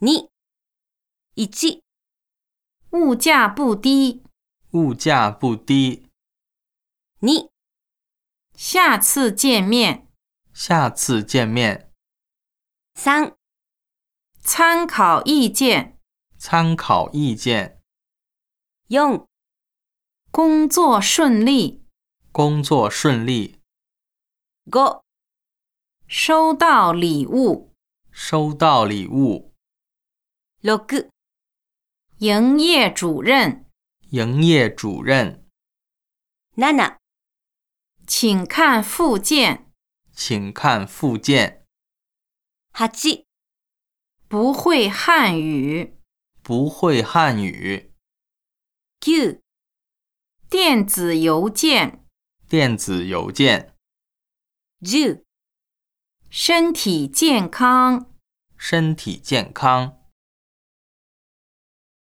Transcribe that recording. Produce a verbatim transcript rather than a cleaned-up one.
に、いち、 物价不低。 物价不低。 に、 下次见面。 下次见面。 さん、 参考意见。 参考意见。 よん、 工作顺利。 工作顺利。 ご、 收到礼物。 收到礼物。 ろく、 营业主任。 营业主任。 なな、 请看附件。 请看附件。 はち、 不会汉语。 不会汉语。 きゅう、 电子邮件。 电子邮件。 じゅう、 身体健康。 身体健康。